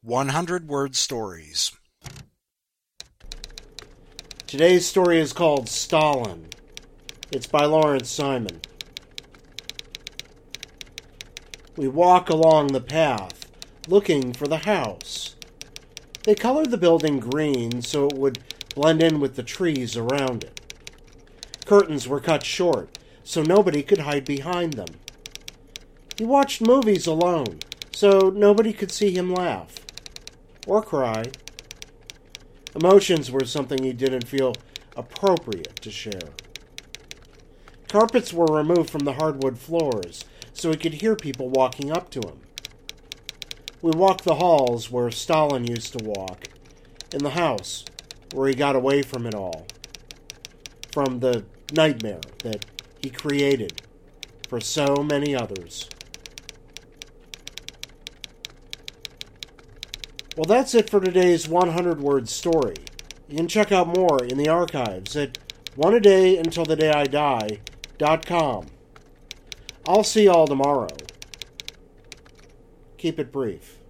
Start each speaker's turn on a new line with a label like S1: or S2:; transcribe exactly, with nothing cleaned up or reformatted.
S1: hundred Word Stories.
S2: Today's story is called Stalin. It's by Lawrence Simon. We walk along the path, looking for the house. They colored the building green so it would blend in with the trees around it. Curtains were cut short, so nobody could hide behind them. He watched movies alone, so nobody could see him laugh or cry. Emotions were something he didn't feel appropriate to share. Carpets were removed from the hardwood floors, so he could hear people walking up to him. We walked the halls where Stalin used to walk, in the house where he got away from it all, from the nightmare that he created for so many others. Well, that's it for today's hundred Word Story. You can check out more in the archives at one a day until the day I die dot com. I'll see y'all tomorrow. Keep it brief.